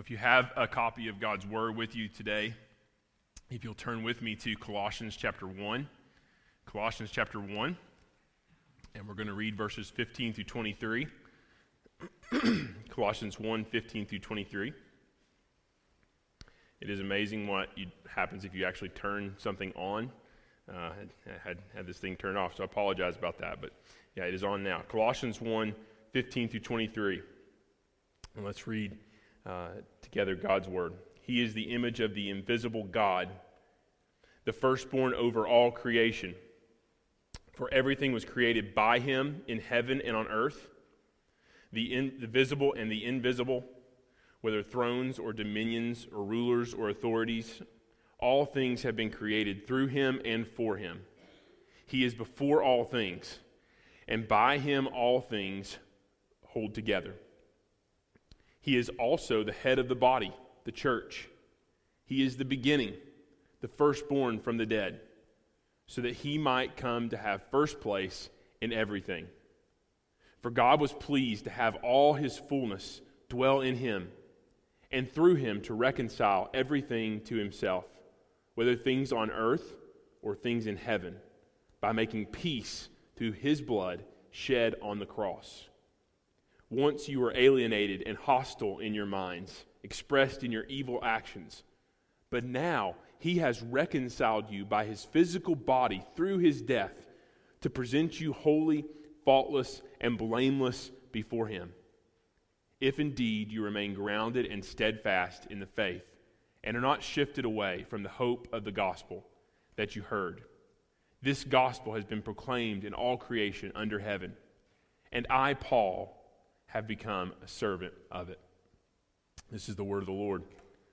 If you have a copy of God's Word with you today, if you'll turn with me to Colossians chapter 1. Colossians chapter 1, and we're going to read verses 15 through 23. Colossians 1, 15 through 23. It is amazing what happens if you actually turn something on. I had this thing turned off, so I apologize about that. But yeah, it is on now. Colossians 1, 15 through 23. And let's read together God's Word. He is the image of the invisible God, the firstborn over all creation. For everything was created by him in heaven and on earth, the visible and the invisible, whether thrones or dominions or rulers or authorities. All things have been created through him and for him. He is before all things, and by him all things hold together. He is also the head of the body, the church. He is the beginning, the firstborn from the dead, so that he might come to have first place in everything. For God was pleased to have all his fullness dwell in him, and through him to reconcile everything to himself, whether things on earth or things in heaven, by making peace through his blood shed on the cross. Once you were alienated and hostile in your minds, expressed in your evil actions, but now he has reconciled you by his physical body through his death to present you holy, faultless, and blameless before him. If indeed you remain grounded and steadfast in the faith and are not shifted away from the hope of the gospel that you heard. This gospel has been proclaimed in all creation under heaven, and I, Paul, have become a servant of it. This is the word of the Lord.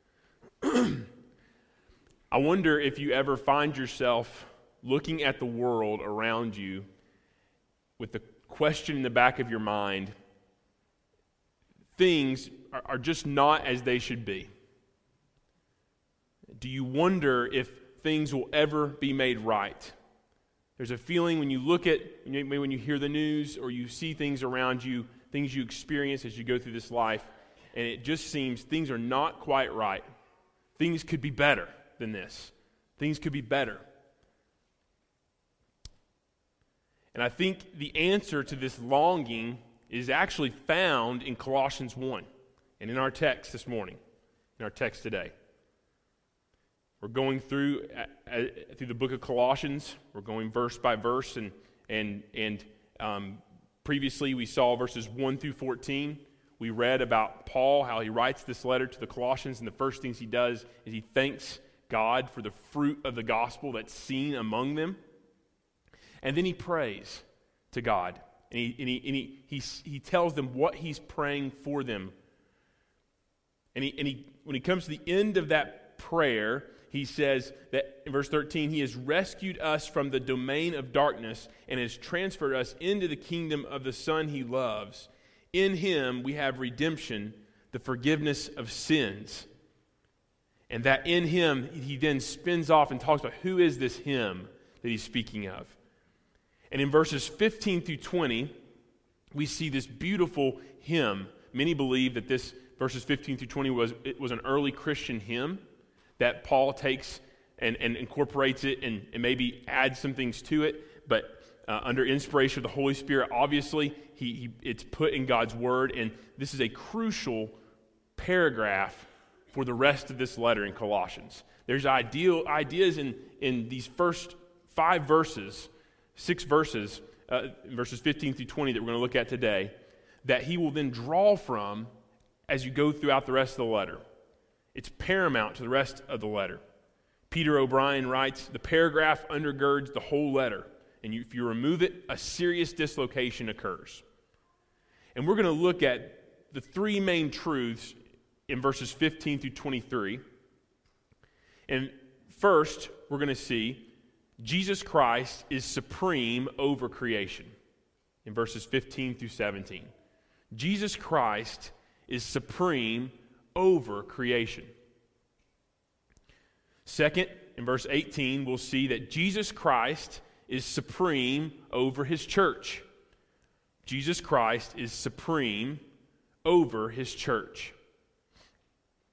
I wonder if you ever find yourself looking at the world around you with the question in the back of your mind, things are just not as they should be. Do you wonder if things will ever be made right? There's a feeling when you look at, when you hear the news or you see things around you, things you experience as you go through this life, and it just seems things are not quite right. Things could be better than this. Things could be better. And I think the answer to this longing is actually found in Colossians 1 and in our text this morning, in our text today. We're going through the book of Colossians. We're going verse by verse, and previously we saw verses 1 through 14. We read about Paul, how he writes this letter to the Colossians, and the first things he does is he thanks God for the fruit of the gospel that's seen among them. And then he prays to God, and he tells them what he's praying for them. And when he comes to the end of that prayer, he says that in verse 13, he has rescued us from the domain of darkness and has transferred us into the kingdom of the Son he loves. In him we have redemption, the forgiveness of sins. And that in him, he then spins off and talks about who is this him that he's speaking of. And in verses 15 through 20, we see this beautiful hymn. Many believe that this verses 15 through 20 was an early Christian hymn that Paul takes and incorporates it and maybe adds some things to it, but under inspiration of the Holy Spirit, obviously, it's put in God's Word, and this is a crucial paragraph for the rest of this letter in Colossians. There's ideas in these first 5 verses, 6 verses, verses 15 through 20 that we're going to look at today, that he will then draw from as you go throughout the rest of the letter. It's paramount to the rest of the letter. Peter O'Brien writes, the paragraph undergirds the whole letter, and if you remove it, a serious dislocation occurs. And we're going to look at the 3 main truths in verses 15 through 23. And first, we're going to see Jesus Christ is supreme over creation in verses 15 through 17. Jesus Christ is supreme over creation. Second, in verse 18, we'll see that Jesus Christ is supreme over his church. Jesus Christ is supreme over his church.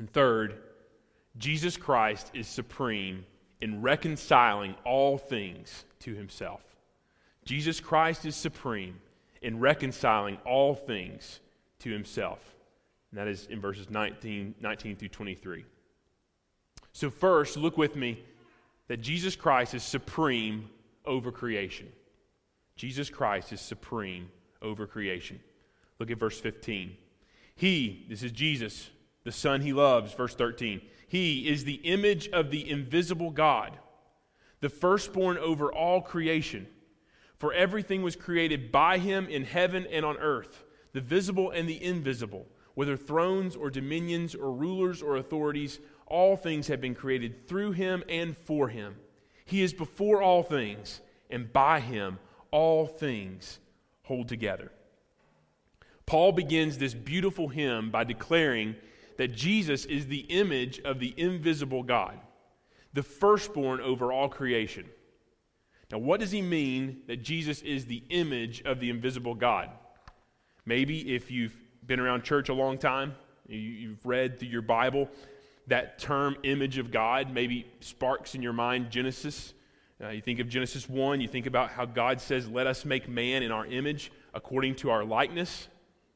And third, Jesus Christ is supreme in reconciling all things to himself. Jesus Christ is supreme in reconciling all things to himself. And that is in verses 19 through 23. So first, look with me that Jesus Christ is supreme over creation. Jesus Christ is supreme over creation. Look at verse 15. He, this is Jesus, the Son he loves, verse 13. He is the image of the invisible God, the firstborn over all creation. For everything was created by him in heaven and on earth, the visible and the invisible, whether thrones or dominions or rulers or authorities, all things have been created through him and for him. He is before all things, and by him all things hold together. Paul begins this beautiful hymn by declaring that Jesus is the image of the invisible God, the firstborn over all creation. Now, what does he mean that Jesus is the image of the invisible God? Maybe if you've been around church a long time, you've read through your Bible, that term image of God maybe sparks in your mind Genesis. You think of Genesis 1, you think about how God says, let us make man in our image according to our likeness.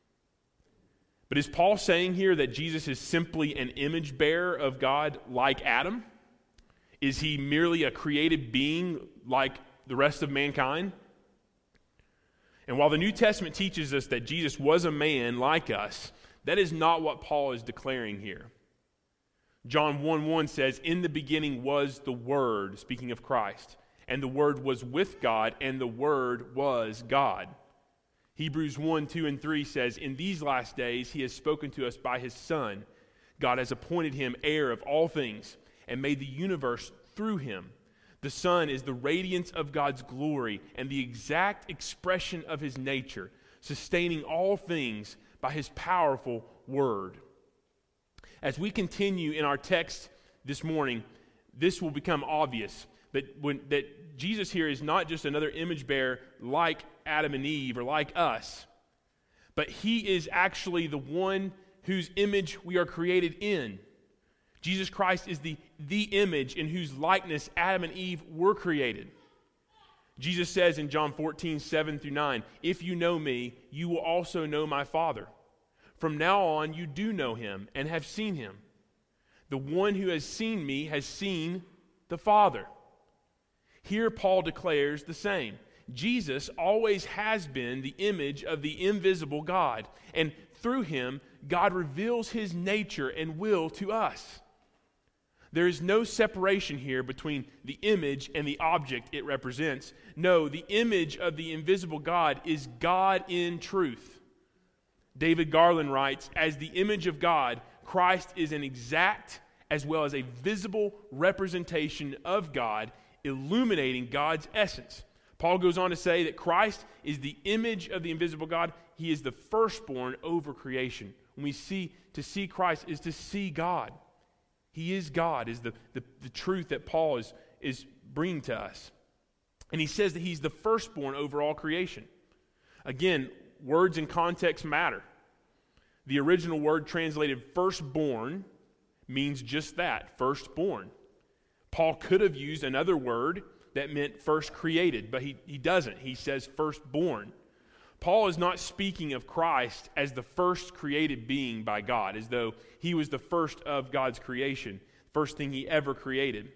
But is Paul saying here that Jesus is simply an image bearer of God like Adam? Is he merely a created being like the rest of mankind? And while the New Testament teaches us that Jesus was a man like us, that is not what Paul is declaring here. John 1:1 says, in the beginning was the Word, speaking of Christ, and the Word was with God, and the Word was God. Hebrews 1, 2, and 3 says, in these last days he has spoken to us by his Son. God has appointed him heir of all things and made the universe through him. The Son is the radiance of God's glory and the exact expression of his nature, sustaining all things by his powerful word. As we continue in our text this morning, this will become obvious that Jesus here is not just another image bearer like Adam and Eve or like us, but he is actually the one whose image we are created in. Jesus Christ is the image in whose likeness Adam and Eve were created. Jesus says in John 14, 7 through 9, if you know me, you will also know my Father. From now on, you do know him and have seen him. The one who has seen me has seen the Father. Here Paul declares the same. Jesus always has been the image of the invisible God, and through him, God reveals his nature and will to us. There is no separation here between the image and the object it represents. No, the image of the invisible God is God in truth. David Garland writes, as the image of God, Christ is an exact as well as a visible representation of God, illuminating God's essence. Paul goes on to say that Christ is the image of the invisible God. He is the firstborn over creation. When we see Christ is to see God. He is God, is the truth that Paul is bringing to us. And he says that he's the firstborn over all creation. Again, words and context matter. The original word translated firstborn means just that, firstborn. Paul could have used another word that meant first created, but he doesn't. He says firstborn. Paul is not speaking of Christ as the first created being by God, as though he was the first of God's creation, first thing he ever created.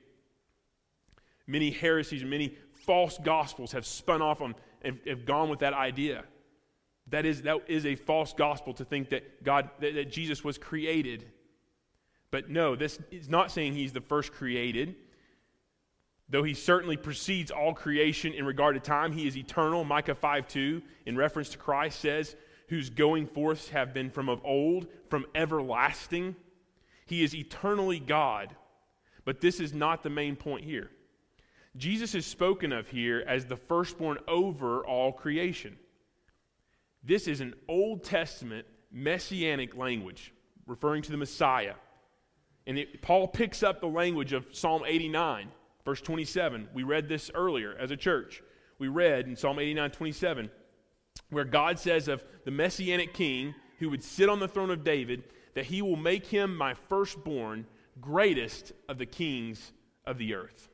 Many heresies and many false gospels have spun off on and have gone with that idea. That is a false gospel to think that that Jesus was created. But no, this is not saying he's the first created. Though he certainly precedes all creation in regard to time, he is eternal. Micah 5:2, in reference to Christ, says, whose going forths have been from of old, from everlasting. He is eternally God. But this is not the main point here. Jesus is spoken of here as the firstborn over all creation. This is an Old Testament messianic language, referring to the Messiah. And Paul picks up the language of Psalm 89. Verse 27, we read this earlier as a church. We read in Psalm 89:27, where God says of the Messianic king who would sit on the throne of David, that he will make him my firstborn, greatest of the kings of the earth.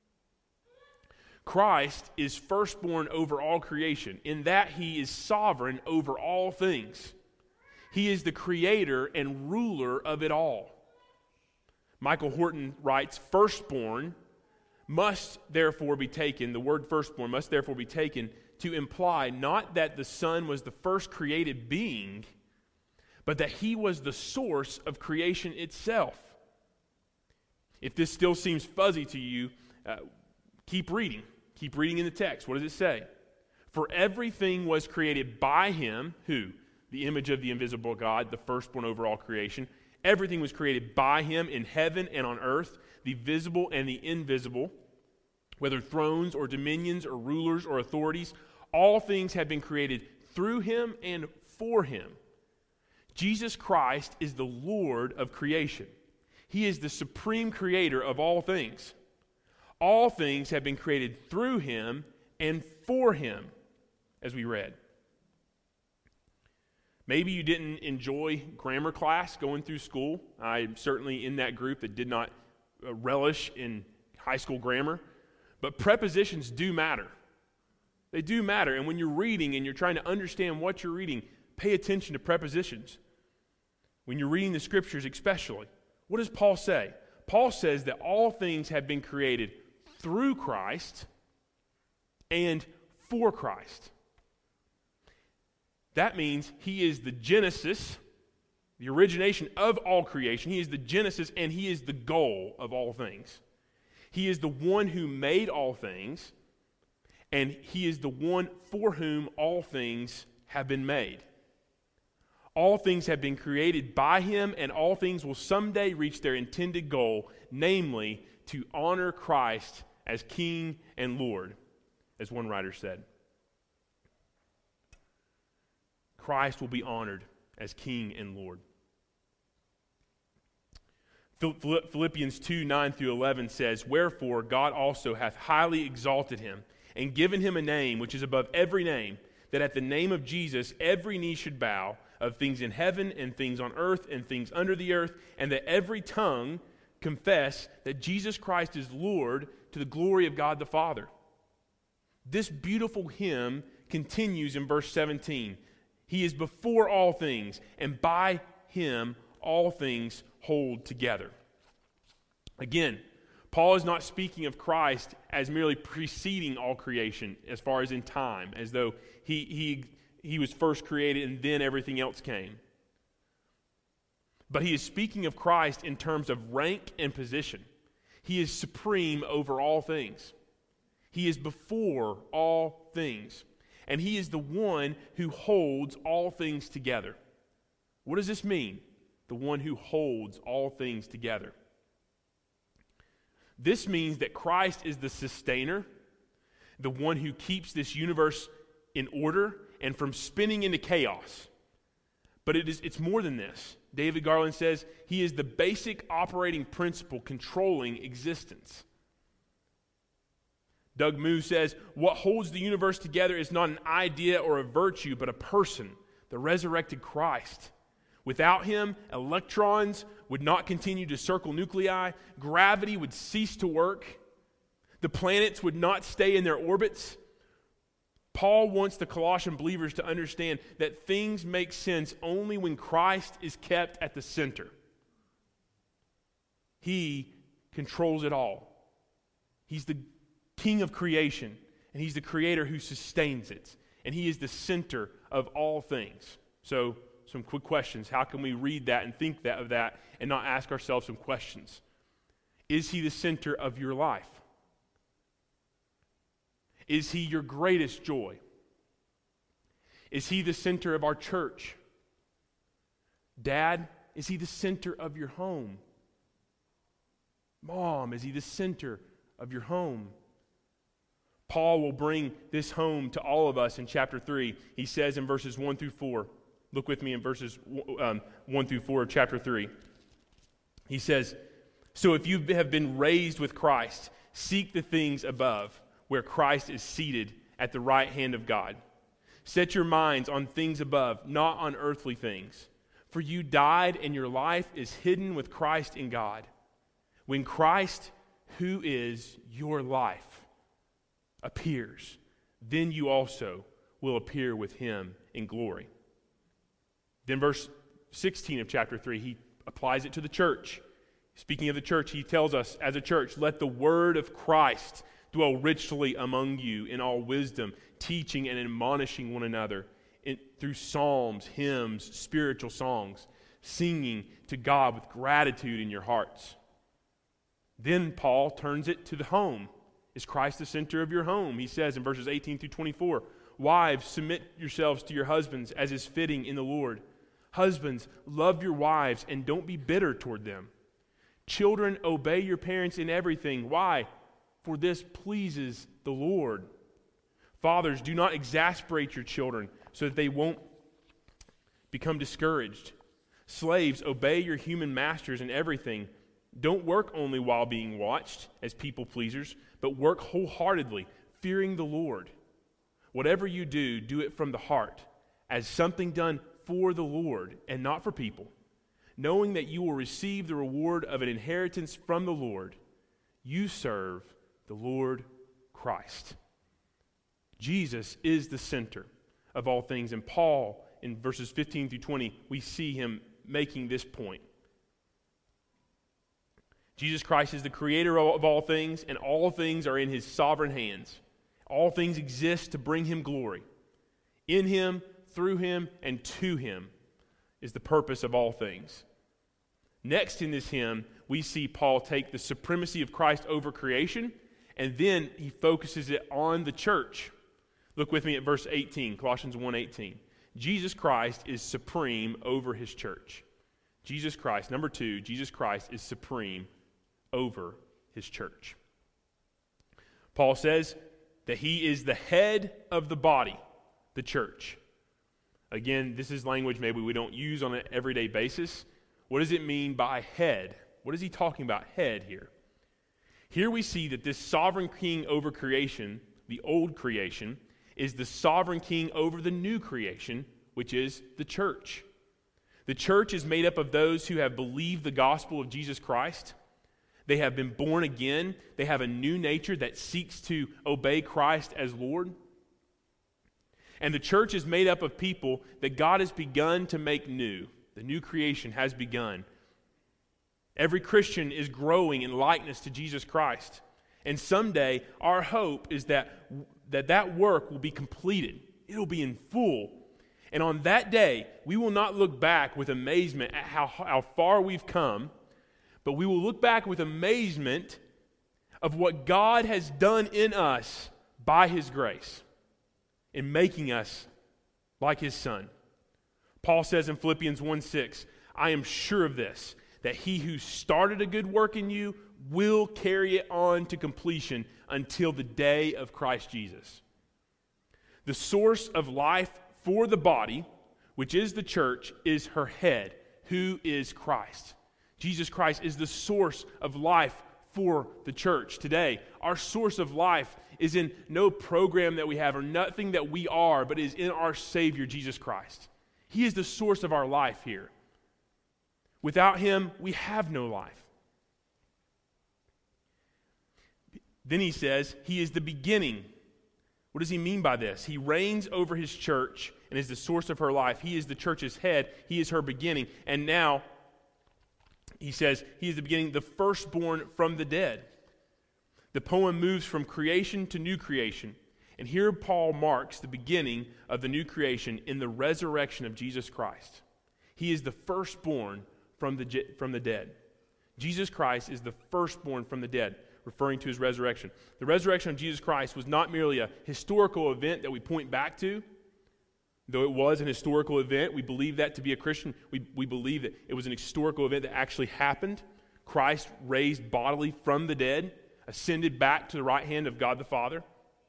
Christ is firstborn over all creation, in that he is sovereign over all things. He is the creator and ruler of it all. Michael Horton writes, firstborn must therefore be taken, the word firstborn must therefore be taken to imply not that the Son was the first created being, but that he was the source of creation itself. If this still seems fuzzy to you, keep reading. Keep reading in the text. What does it say? For everything was created by him, who? The image of the invisible God, the firstborn over all creation. Everything was created by him in heaven and on earth, the visible and the invisible, whether thrones or dominions or rulers or authorities. All things have been created through him and for him. Jesus Christ is the Lord of creation. He is the supreme creator of all things. All things have been created through him and for him, as we read. Maybe you didn't enjoy grammar class going through school. I'm certainly in that group that did not relish in high school grammar. But prepositions do matter. They do matter. And when you're reading and you're trying to understand what you're reading, pay attention to prepositions. When you're reading the scriptures especially. What does Paul say? Paul says that all things have been created through Christ and for Christ. That means he is the genesis, the origination of all creation. He is the genesis and he is the goal of all things. He is the one who made all things, and he is the one for whom all things have been made. All things have been created by him, and all things will someday reach their intended goal, namely to honor Christ as King and Lord, as one writer said. Christ will be honored as King and Lord. Philippians 2, 9 through 11 says, Wherefore God also hath highly exalted him, and given him a name which is above every name, that at the name of Jesus every knee should bow, of things in heaven and things on earth and things under the earth, and that every tongue confess that Jesus Christ is Lord, to the glory of God the Father. This beautiful hymn continues in verse 17. He is before all things, and by him all things hold together. Again, Paul is not speaking of Christ as merely preceding all creation as far as in time, as though he was first created and then everything else came. But he is speaking of Christ in terms of rank and position. He is supreme over all things. He is before all things. And he is the one who holds all things together. What does this mean? The one who holds all things together. This means that Christ is the sustainer, the one who keeps this universe in order and from spinning into chaos. But it's more than this. David Garland says he is the basic operating principle controlling existence. Doug Moo says, what holds the universe together is not an idea or a virtue, but a person, the resurrected Christ. Without him, electrons would not continue to circle nuclei, gravity would cease to work, the planets would not stay in their orbits. Paul wants the Colossian believers to understand that things make sense only when Christ is kept at the center. He controls it all. He's the King of creation, and he's the creator who sustains it, and he is the center of all things. So, some quick questions. How can we read that and think of that and not ask ourselves some questions? Is he the center of your life? Is he your greatest joy? Is he the center of our church? Dad, is he the center of your home? Mom, is he the center of your home? Paul will bring this home to all of us in chapter 3. He says in verses 1 through 4, look with me in verses 1 through 4 of chapter 3. He says, So if you have been raised with Christ, seek the things above, where Christ is seated at the right hand of God. Set your minds on things above, not on earthly things. For you died, and your life is hidden with Christ in God. When Christ, who is your life, appears, then you also will appear with him in glory. Then verse 16 of chapter 3, he applies it to the church. Speaking of the church, he tells us as a church, let the word of Christ dwell richly among you in all wisdom, teaching and admonishing one another through psalms, hymns, spiritual songs, singing to God with gratitude in your hearts. Then Paul turns it to the home. Is Christ the center of your home? He says in verses 18 through 24, wives, submit yourselves to your husbands as is fitting in the Lord. Husbands, love your wives and don't be bitter toward them. Children, obey your parents in everything. Why? For this pleases the Lord. Fathers, do not exasperate your children so that they won't become discouraged. Slaves, obey your human masters in everything. Don't work only while being watched as people pleasers, but work wholeheartedly, fearing the Lord. Whatever you do, do it from the heart, as something done for the Lord and not for people, knowing that you will receive the reward of an inheritance from the Lord. You serve the Lord Christ. Jesus is the center of all things. And Paul, in verses 15 through 20, we see him making this point. Jesus Christ is the creator of all things, and all things are in his sovereign hands. All things exist to bring him glory. In him, through him, and to him is the purpose of all things. Next in this hymn, we see Paul take the supremacy of Christ over creation, and then he focuses it on the church. Look with me at verse 18, Colossians 1:18. Jesus Christ is supreme over his church. Jesus Christ, number two, Jesus Christ is supreme over his church. Paul says that he is the head of the body, the church. Again, this is language maybe we don't use on an everyday basis. What does it mean by head? What is he talking about, head, here? Here we see that this sovereign king over creation, the old creation, is the sovereign king over the new creation, which is the church. The church is made up of those who have believed the gospel of Jesus Christ. They have been born again. They have a new nature that seeks to obey Christ as Lord. And the church is made up of people that God has begun to make new. The new creation has begun. Every Christian is growing in likeness to Jesus Christ. And someday, our hope is that work will be completed. It'll be in full. And on that day, we will not look back with amazement at how far we've come, but we will look back with amazement of what God has done in us by his grace in making us like his Son. Paul says in Philippians 1:6, I am sure of this, that he who started a good work in you will carry it on to completion until the day of Christ Jesus. The source of life for the body, which is the church, is her head, who is Christ. Jesus Christ is the source of life for the church today. Our source of life is in no program that we have or nothing that we are, but is in our Savior, Jesus Christ. He is the source of our life here. Without him, we have no life. Then he says, he is the beginning. What does he mean by this? He reigns over his church and is the source of her life. He is the church's head. He is her beginning. And now, he says, he is the beginning, the firstborn from the dead. The poem moves from creation to new creation. And here Paul marks the beginning of the new creation in the resurrection of Jesus Christ. He is the firstborn from the dead. Jesus Christ is the firstborn from the dead, referring to his resurrection. The resurrection of Jesus Christ was not merely a historical event that we point back to. Though it was an historical event, we believe that to be a Christian. We believe that it was an historical event that actually happened. Christ raised bodily from the dead, ascended back to the right hand of God the Father.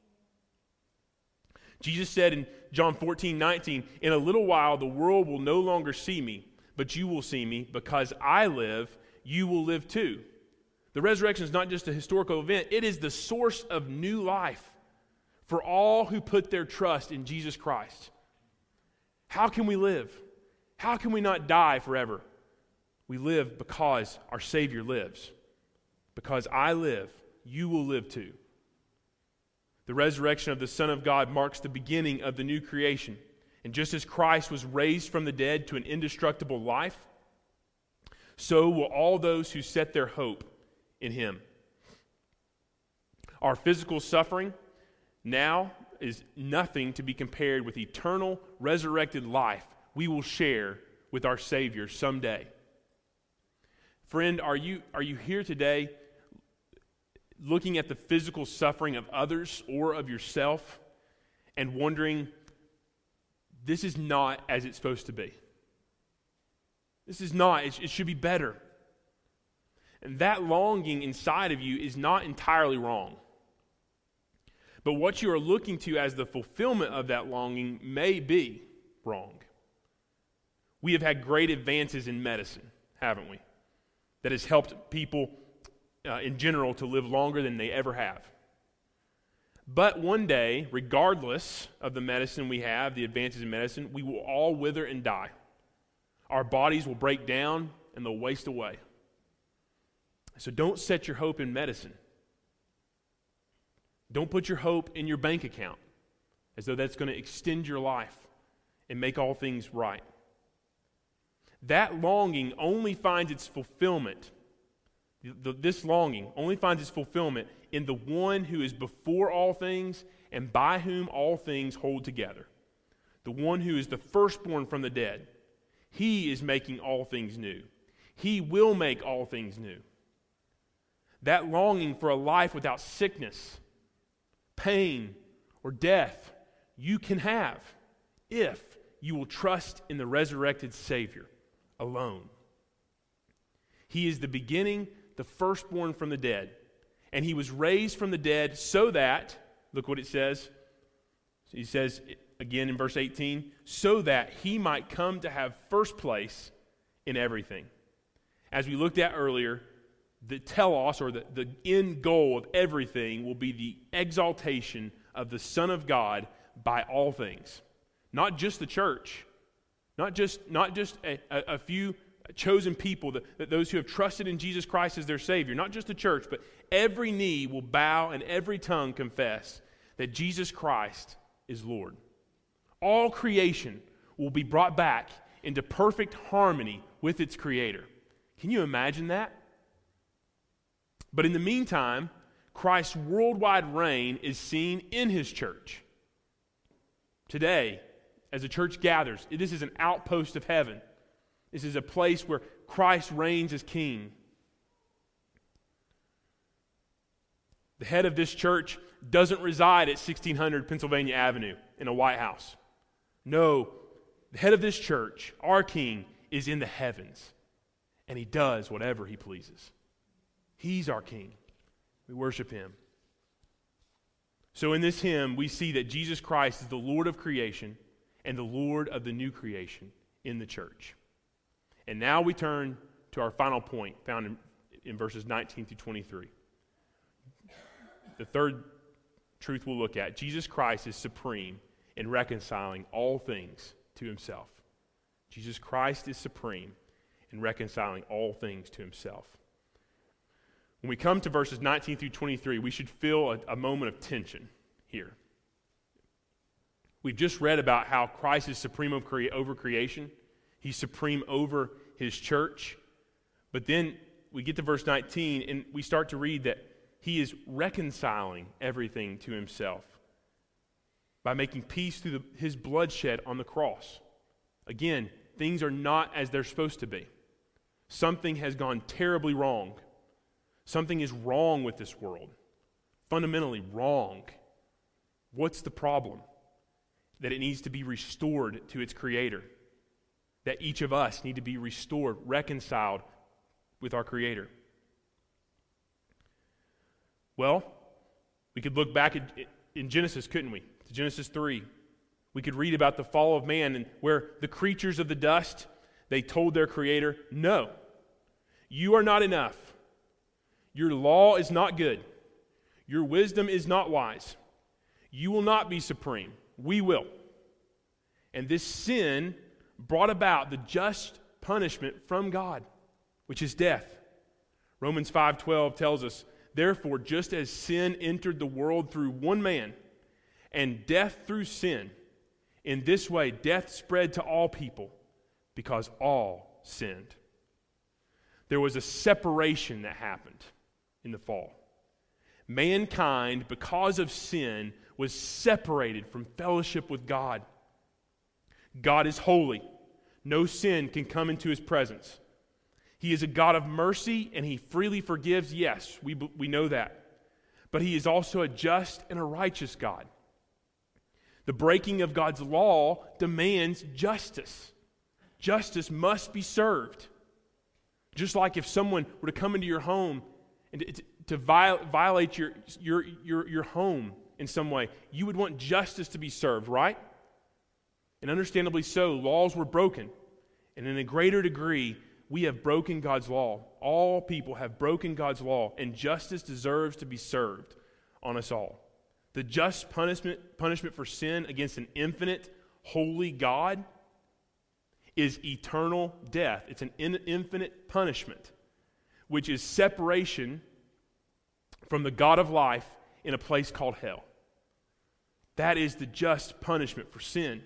Jesus said in John 14:19, in a little while the world will no longer see me, but you will see me. Because I live, you will live too. The resurrection is not just a historical event. It is the source of new life for all who put their trust in Jesus Christ. How can we live? How can we not die forever? We live because our Savior lives. Because I live, you will live too. The resurrection of the Son of God marks the beginning of the new creation. And just as Christ was raised from the dead to an indestructible life, so will all those who set their hope in him. Our physical suffering now is nothing to be compared with eternal resurrected life we will share with our Savior someday. Friend, are you here today looking at the physical suffering of others or of yourself and wondering, this is not as it's supposed to be? This is not. It should be better. And that longing inside of you is not entirely wrong. But what you are looking to as the fulfillment of that longing may be wrong. We have had great advances in medicine, haven't we? That has helped people in general to live longer than they ever have. But one day, regardless of the medicine we have, the advances in medicine, we will all wither and die. Our bodies will break down and they'll waste away. So don't set your hope in medicine. Don't put your hope in your bank account as though that's going to extend your life and make all things right. That longing only finds its fulfillment. This longing only finds its fulfillment in the one who is before all things and by whom all things hold together. The one who is the firstborn from the dead. He is making all things new. He will make all things new. That longing for a life without sickness, pain, or death, you can have if you will trust in the resurrected Savior alone. He is the beginning, the firstborn from the dead. And he was raised from the dead so that, look what it says. He says again in verse 18, so that he might come to have first place in everything. As we looked at earlier, the telos, or the end goal of everything, will be the exaltation of the Son of God by all things. Not just the church, not just a few chosen people, that those who have trusted in Jesus Christ as their Savior, not just the church, but every knee will bow and every tongue confess that Jesus Christ is Lord. All creation will be brought back into perfect harmony with its Creator. Can you imagine that? But in the meantime, Christ's worldwide reign is seen in his church. Today, as the church gathers, this is an outpost of heaven. This is a place where Christ reigns as king. The head of this church doesn't reside at 1600 Pennsylvania Avenue in a White House. No, the head of this church, our king, is in the heavens, and he does whatever he pleases. He's our king. We worship him. So in this hymn, we see that Jesus Christ is the Lord of creation and the Lord of the new creation in the church. And now we turn to our final point found in verses 19 through 23. The third truth we'll look at, Jesus Christ is supreme in reconciling all things to himself. Jesus Christ is supreme in reconciling all things to himself. When we come to verses 19 through 23, we should feel a moment of tension here. We've just read about how Christ is supreme over creation. He's supreme over his church. But then we get to verse 19 and we start to read that he is reconciling everything to himself by making peace through his bloodshed on the cross. Again, things are not as they're supposed to be. Something has gone terribly wrong. Something is wrong with this world. Fundamentally wrong. What's the problem? That it needs to be restored to its Creator. That each of us need to be restored, reconciled with our Creator. Well, we could look back in Genesis, couldn't we? To Genesis 3. We could read about the fall of man and where the creatures of the dust, they told their Creator, no, you are not enough. Your law is not good. Your wisdom is not wise. You will not be supreme. We will. And this sin brought about the just punishment from God, which is death. Romans 5:12 tells us, therefore, just as sin entered the world through one man, and death through sin, in this way death spread to all people, because all sinned. There was a separation that happened in the fall. Mankind, because of sin, was separated from fellowship with God. God is holy. No sin can come into his presence. He is a God of mercy, and he freely forgives. Yes, we know that. But he is also a just and a righteous God. The breaking of God's law demands justice. Justice must be served. Just like if someone were to come into your home and to violate your home in some way, you would want justice to be served, right? And understandably so, laws were broken. And in a greater degree, we have broken God's law. All people have broken God's law, and justice deserves to be served on us all. The just punishment for sin against an infinite, holy God is eternal death. It's an infinite punishment, which is separation from the God of life in a place called hell. That is the just punishment for sin.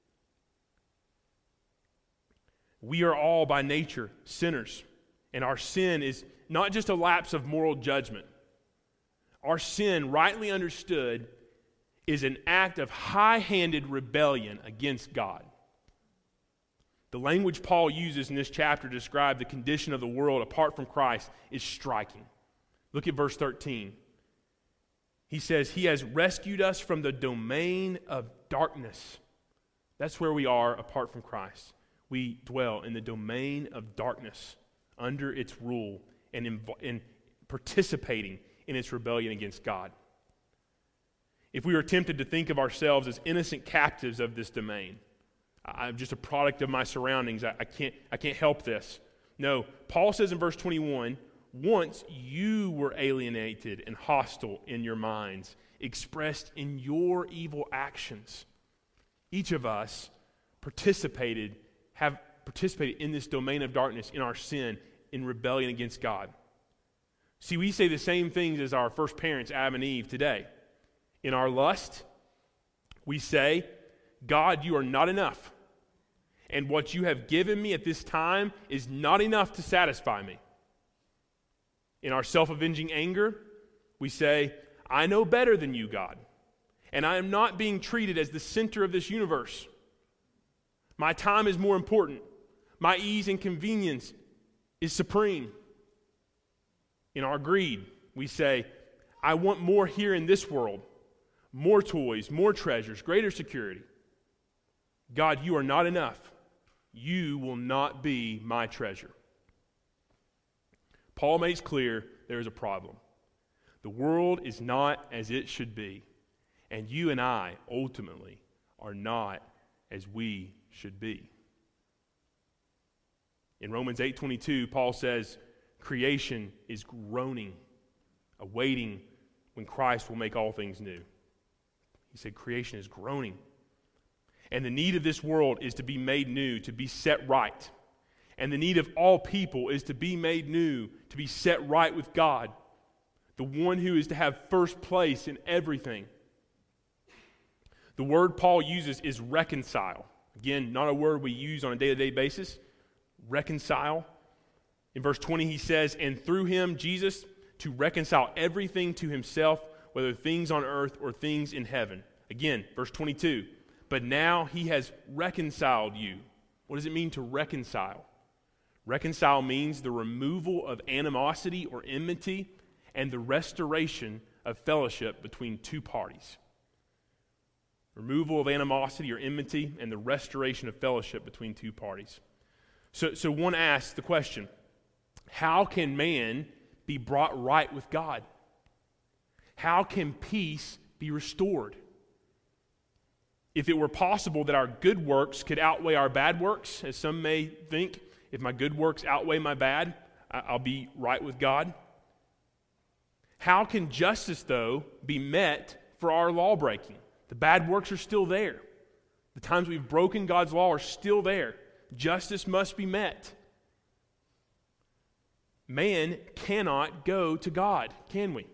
We are all by nature sinners, and our sin is not just a lapse of moral judgment. Our sin, rightly understood, is an act of high-handed rebellion against God. The language Paul uses in this chapter to describe the condition of the world apart from Christ is striking. Look at verse 13. He says, he has rescued us from the domain of darkness. That's where we are apart from Christ. We dwell in the domain of darkness under its rule and in participating in its rebellion against God. If we were tempted to think of ourselves as innocent captives of this domain, I'm just a product of my surroundings, I can't help this. No, Paul says in verse 21, once you were alienated and hostile in your minds, expressed in your evil actions. Each of us have participated in this domain of darkness, in our sin, in rebellion against God. See, we say the same things as our first parents, Adam and Eve, today. In our lust, we say, God, you are not enough. And what you have given me at this time is not enough to satisfy me. In our self-avenging anger, we say, I know better than you, God. And I am not being treated as the center of this universe. My time is more important. My ease and convenience is supreme. In our greed, we say, I want more here in this world. More toys, more treasures, greater security. God, you are not enough. You will not be my treasure. Paul makes clear there is a problem. The world is not as it should be, and you and I, ultimately, are not as we should be. In Romans 8:22, Paul says, creation is groaning, awaiting when Christ will make all things new. He said creation is groaning. And the need of this world is to be made new, to be set right. And the need of all people is to be made new, to be set right with God, the one who is to have first place in everything. The word Paul uses is reconcile. Again, not a word we use on a day-to-day basis. Reconcile. In verse 20 he says, and through him, Jesus, to reconcile everything to himself, whether things on earth or things in heaven. Again, verse 22, but now he has reconciled you. What does it mean to reconcile? Reconcile means the removal of animosity or enmity and the restoration of fellowship between two parties. Removal of animosity or enmity and the restoration of fellowship between two parties. So one asks the question, how can man be brought right with God? How can peace be restored? If it were possible that our good works could outweigh our bad works, as some may think, if my good works outweigh my bad, I'll be right with God. How can justice, though, be met for our law breaking? The bad works are still there. The times we've broken God's law are still there. Justice must be met. Man cannot go to God, can we?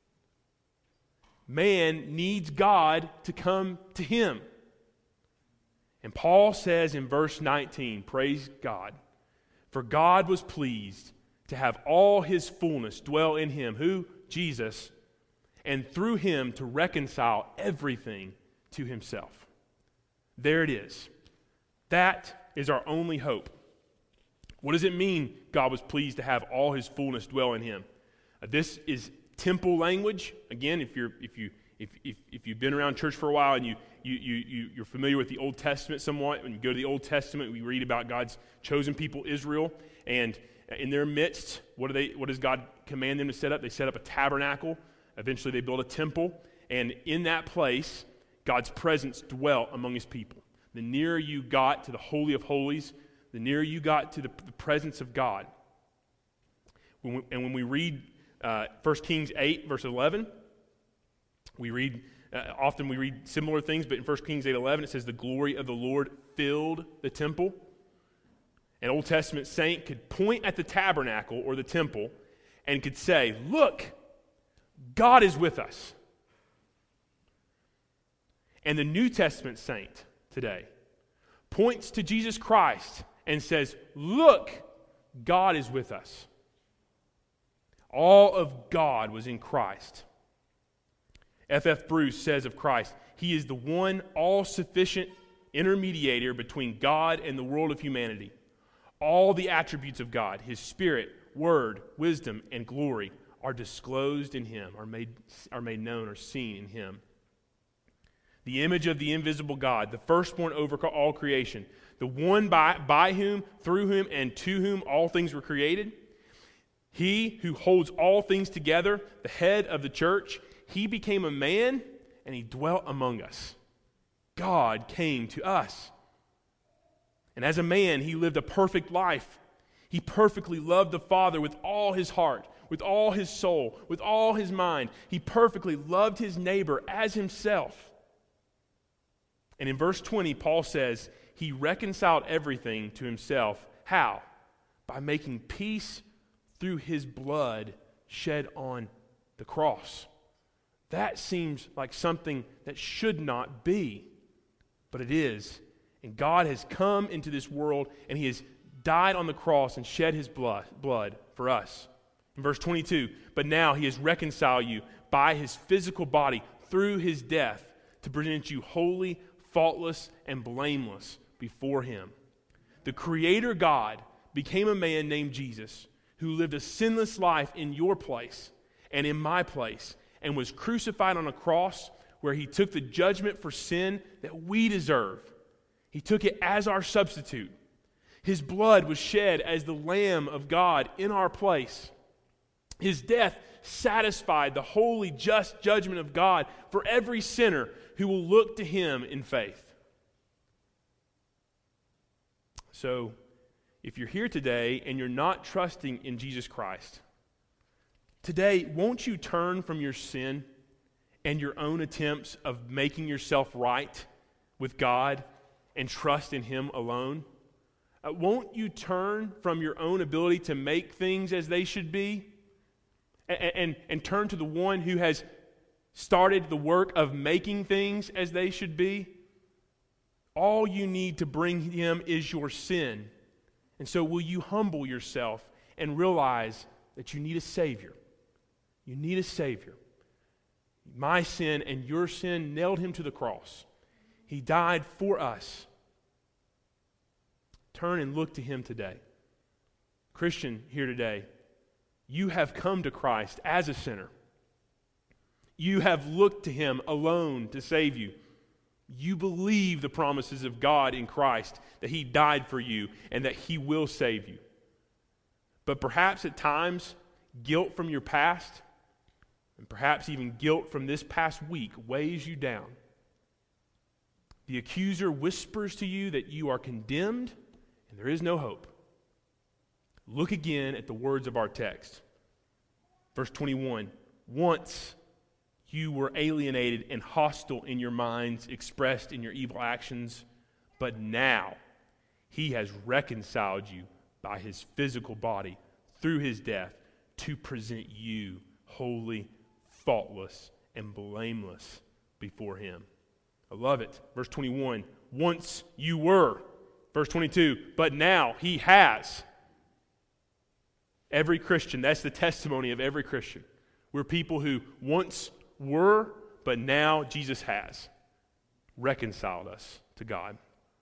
Man needs God to come to him. And Paul says in verse 19, praise God, for God was pleased to have all his fullness dwell in him, who? Jesus, and through him to reconcile everything to himself. There it is. That is our only hope. What does it mean God was pleased to have all his fullness dwell in him? This is temple language. Again, if you've been around church for a while and you're familiar with the Old Testament somewhat, when you go to the Old Testament, we read about God's chosen people, Israel, and in their midst, what does God command them to set up? They set up a tabernacle. Eventually they built a temple, and in that place, God's presence dwelt among his people. The nearer you got to the Holy of Holies, the nearer you got to the presence of God. When we read 1 Kings 8, verse 11, often we read similar things, but in 1 Kings 8:11 it says, the glory of the Lord filled the temple. An Old Testament saint could point at the tabernacle or the temple and could say, look, God is with us. And the New Testament saint today points to Jesus Christ and says, look, God is with us. All of God was in Christ. F.F. Bruce says of Christ, he is the one all-sufficient intermediator between God and the world of humanity. All the attributes of God, his spirit, word, wisdom, and glory are disclosed in him, are made known or seen in him. The image of the invisible God, the firstborn over all creation, the one by whom, through whom, and to whom all things were created. He who holds all things together, the head of the church, he became a man and he dwelt among us. God came to us. And as a man, he lived a perfect life. He perfectly loved the Father with all his heart, with all his soul, with all his mind. He perfectly loved his neighbor as himself. And in verse 20, Paul says, he reconciled everything to himself. How? By making peace through his blood shed on the cross. That seems like something that should not be, but it is. And God has come into this world, and he has died on the cross and shed his blood for us. In verse 22, but now he has reconciled you by his physical body through his death to present you holy, faultless, and blameless before him. The Creator God became a man named Jesus who lived a sinless life in your place and in my place and was crucified on a cross where he took the judgment for sin that we deserve. He took it as our substitute. His blood was shed as the Lamb of God in our place. His death satisfied the holy, just judgment of God for every sinner who will look to him in faith. So, if you're here today and you're not trusting in Jesus Christ, today, won't you turn from your sin and your own attempts of making yourself right with God and trust in him alone? Won't you turn from your own ability to make things as they should be and turn to the one who has started the work of making things as they should be? All you need to bring him is your sin. And so will you humble yourself and realize that you need a Savior? You need a Savior. My sin and your sin nailed him to the cross. He died for us. Turn and look to him today. Christian here today, you have come to Christ as a sinner. You have looked to him alone to save you. You believe the promises of God in Christ, that he died for you and that he will save you. But perhaps at times, guilt from your past, and perhaps even guilt from this past week, weighs you down. The accuser whispers to you that you are condemned and there is no hope. Look again at the words of our text. Verse 21, once you were alienated and hostile in your minds, expressed in your evil actions But now he has reconciled you by his physical body through his death to present you holy, faultless, and blameless before him. I love it. Verse 21, once you were. Verse 22, but now he has. Every Christian, that's the testimony of every Christian. We're people who once were, but now Jesus has reconciled us to God.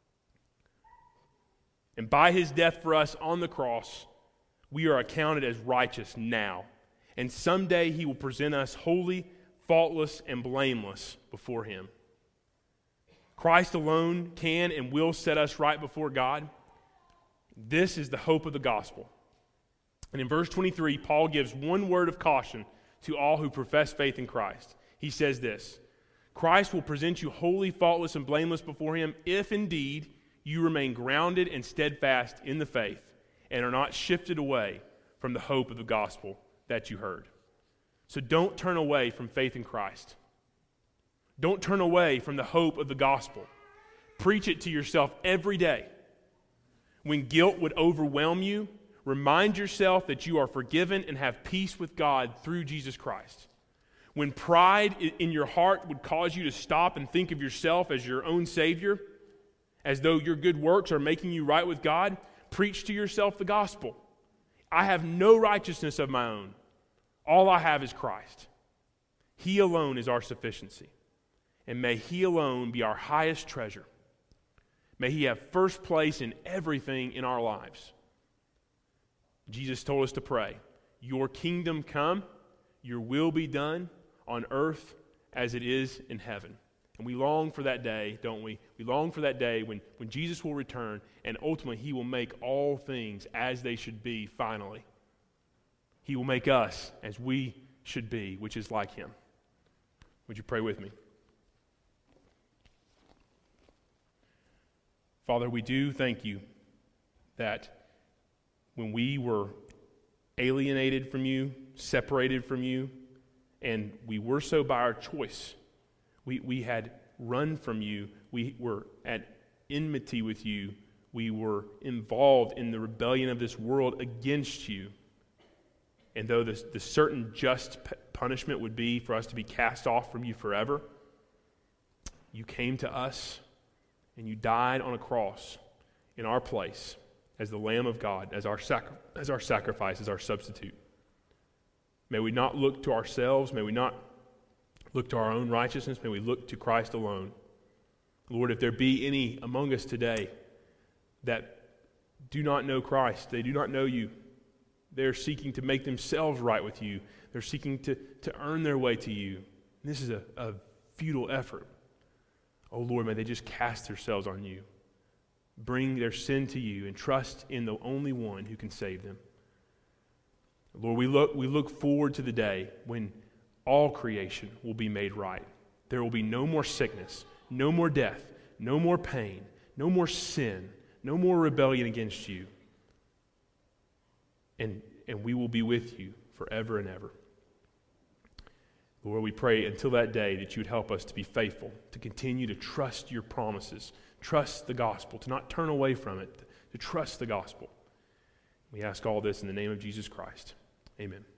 And by his death for us on the cross, we are accounted as righteous now. And someday he will present us holy, faultless, and blameless before him. Christ alone can and will set us right before God. This is the hope of the gospel. And in verse 23, Paul gives one word of caution to all who profess faith in Christ. He says this, Christ will present you holy, faultless, and blameless before him if indeed you remain grounded and steadfast in the faith and are not shifted away from the hope of the gospel that you heard. So don't turn away from faith in Christ. Don't turn away from the hope of the gospel. Preach it to yourself every day. When guilt would overwhelm you, remind yourself that you are forgiven and have peace with God through Jesus Christ. When pride in your heart would cause you to stop and think of yourself as your own Savior, as though your good works are making you right with God, preach to yourself the gospel. I have no righteousness of my own. All I have is Christ. He alone is our sufficiency. And may he alone be our highest treasure. May he have first place in everything in our lives. Jesus told us to pray, your kingdom come, your will be done on earth as it is in heaven. And we long for that day, don't we? We long for that day when Jesus will return and ultimately he will make all things as they should be finally. He will make us as we should be, which is like him. Would you pray with me? Father, we do thank you that when we were alienated from you, separated from you, and we were so by our choice, we had run from you, we were at enmity with you, we were involved in the rebellion of this world against you. And though the certain just punishment would be for us to be cast off from you forever, you came to us and you died on a cross in our place as the Lamb of God, as our sacrifice, as our substitute. May we not look to ourselves, may we not look to our own righteousness, may we look to Christ alone. Lord, if there be any among us today that do not know Christ, they do not know you, they're seeking to make themselves right with you, they're seeking to earn their way to you. This is a futile effort. Oh Lord, may they just cast themselves on you. Bring their sin to you and trust in the only one who can save them. Lord, we look forward to the day when all creation will be made right. There will be no more sickness, no more death, no more pain, no more sin, no more rebellion against you. And we will be with you forever and ever. Lord, we pray until that day that you would help us to be faithful, to continue to trust your promises, trust the gospel, to not turn away from it, to trust the gospel. We ask all this in the name of Jesus Christ. Amen.